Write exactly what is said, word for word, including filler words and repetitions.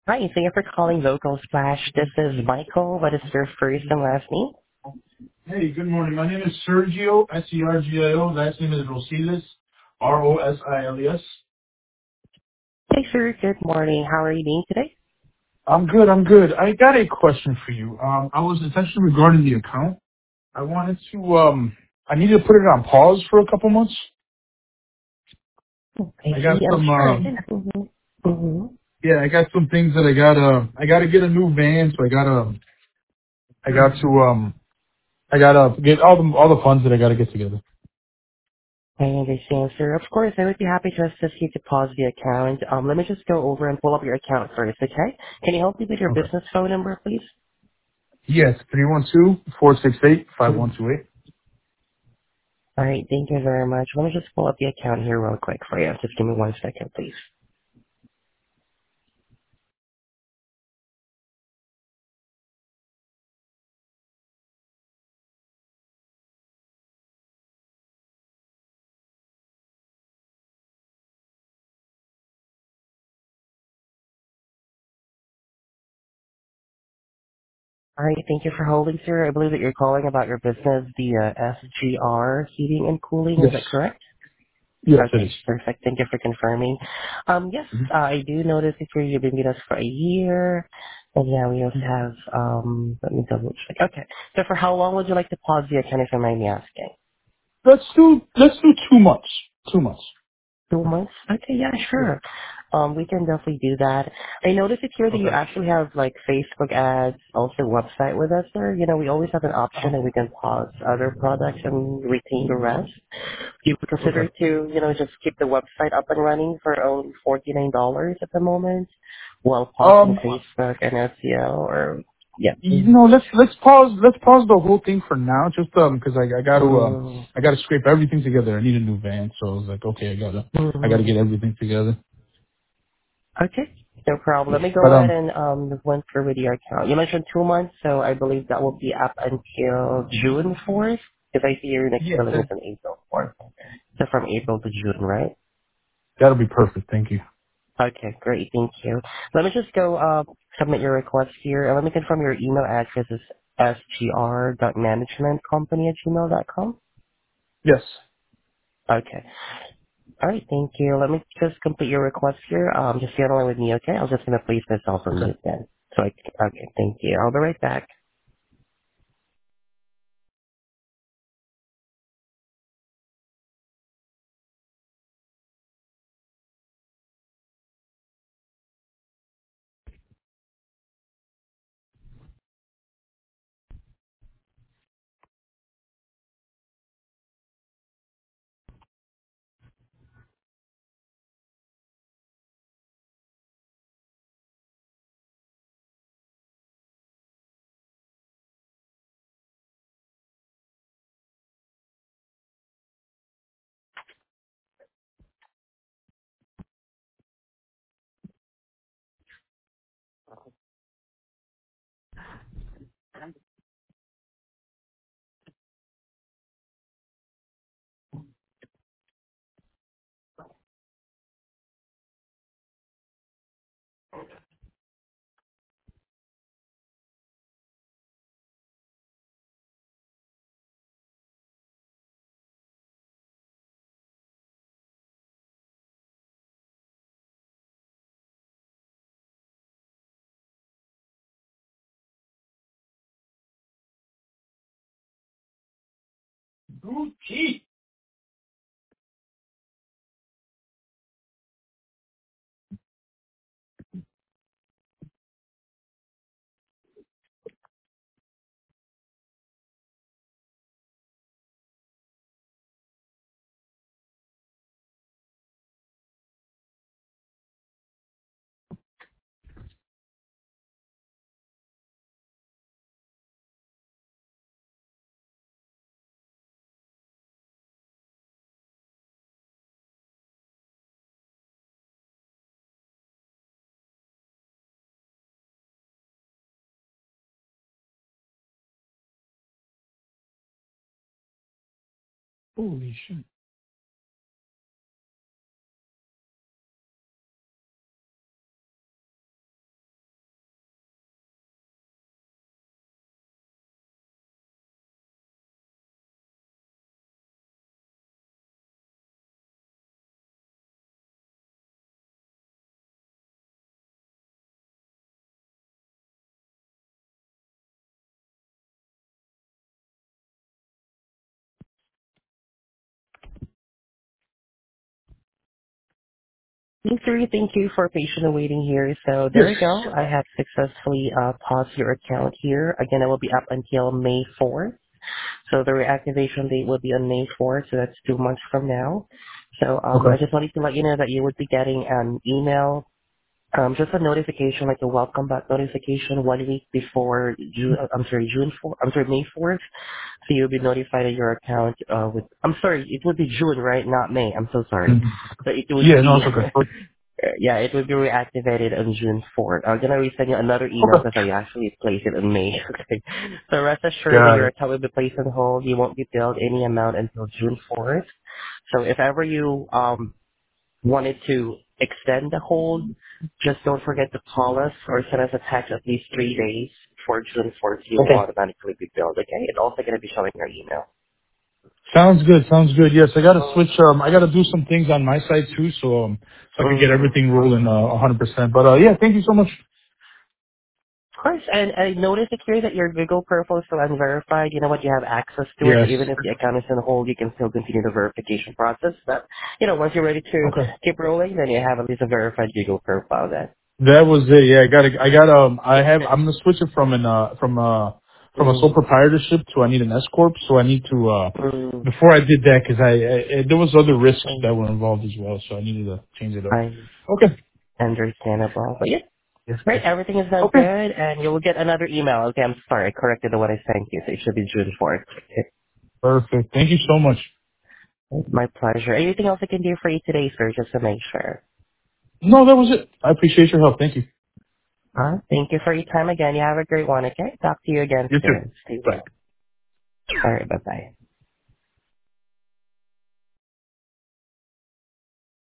Hi, thank you for calling Local Splash. This is Michael. What is your first and last name? Hey, good morning. My name is Sergio, S E R G I O. Last name is Rosiles, R O S I L E S. Hey, sir. Good morning. How are you doing today? I'm good, I'm good. I got a question for you. Um, I was essentially regarding the account. I wanted to, um, I needed to put it on pause for a couple months. I I see. got I'm some, sure I uh, can. Mm-hmm. Mm-hmm. yeah, I got some things that I gotta, I gotta get a new van, so I gotta, I got to, um, I gotta get all the, all the funds that I gotta get together. I understand, sir. Of course, I would be happy to assist you to pause the account. Um, let me just go over and pull up your account first, okay? Can you help me with your Okay. business phone number, please? Yes, three one two, four six eight, five Mm. one two eight. All right, thank you very much. Let me just pull up the account here real quick for you. Just give me one second, please. All right, thank you for holding, sir. I believe that you're calling about your business, the uh, S G R Heating and Cooling. Is Yes. that correct? Yes, it Okay, is. perfect. Thank you for confirming. Um, yes, Mhm. uh, I do notice that you've been with us for a year. And yeah, we also have, um, let me double check. Okay, so for how long would you like to pause the account if you mind me asking? Let's do let's do two months. Two months. Two months? Okay, yeah, Yeah. sure. Um, we can definitely do that. I noticed it here that you Okay. actually have like Facebook ads, also website with us, sir. You know, we always have an option Uh-huh. that we can pause other products and retain the rest. You would consider Okay. to, you know, just keep the website up and running for only forty-nine dollars at the moment while pausing Um. Facebook and S E O or, yeah. You Mm-hmm. know, let's let's pause let's pause the whole thing for now. Just um, because I I got to um, I got to scrape everything together. I need a new van, so I was like, okay, I gotta I gotta Mm-hmm. get everything together. Okay, no problem. Let me But go ahead um, and um went through with your account. You mentioned two months, so I believe that will be up until June fourth. If I see your next yeah, billing is that on April fourth. So from April to June, right? that'll be perfect. Thank you. Okay, great. Thank you. Let me just go uh, submit your request here, and let me confirm your email address is sgr.managementcompany at gmail dot com. Yes. Okay. All right, thank you. Let me just complete your request here. Um, just stay on the line with me, okay? I'm just going to place myself on Okay. mute then. So I, okay, thank you. I'll be right back. Gucci. Holy shit. Thank you. Thank you for patiently waiting here. So Yes. there you go. I have successfully uh, paused your account here. Again, it will be up until May fourth. So the reactivation date will be on May fourth, so that's two months from now. So um, I Okay. just wanted to let you know that you would be getting an email, um, just a notification, like a welcome back notification one week before June, I'm sorry, June fourth, I'm sorry, May fourth. So you'll be notified of your account uh, with, I'm sorry, it would be June, right? Not May. I'm so sorry. Mhm. So it would Yeah, no, be it's okay. Uh, yeah, it will be reactivated on June fourth. I'm gonna resend you another email Okay. because I actually placed it in May. Okay. So rest assured that Got your it. account will be placed on hold. You won't be billed any amount until June fourth. So if ever you um wanted to extend the hold, just don't forget to call us or send us a text at least three days for June fourth. You will Okay. automatically be billed. Okay. It's also gonna be showing your email. Sounds good. Sounds good. Yes, I gotta switch. Um, I gotta do some things on my side too, so um, so I can get Mm. everything rolling uh, one hundred percent. But uh, yeah, thank you so much. Of course, and I noticed it here that your Google profile is still unverified. You know what? You have access to it, so Yes. even if the account is on hold, you can still continue the verification process. But, you know, once you're ready to Okay. keep rolling, then you have at least a verified Google profile then. That was it. Yeah, I got. to I got. Um, I have. I'm gonna switch it from an uh from uh from a sole Mm, proprietorship to I need an S corp. So I need to uh mm, before I did that because I, I, I there was other risks that mm, were involved as well. So I needed to change it up. I Okay. understandable. But yeah, Yes. right, everything is now good, Okay. and you will get another email. Okay, I'm sorry, I corrected the one I sent you, so it should be June fourth. Perfect. Thank you so much. My pleasure. Anything else I can do for you today, sir, just to make sure? No, that was it. I appreciate your help. Thank you. Huh? Thank you for your time again. You have a great one, okay? Talk to you again You too. soon. Stay Bye. well. All right, bye-bye.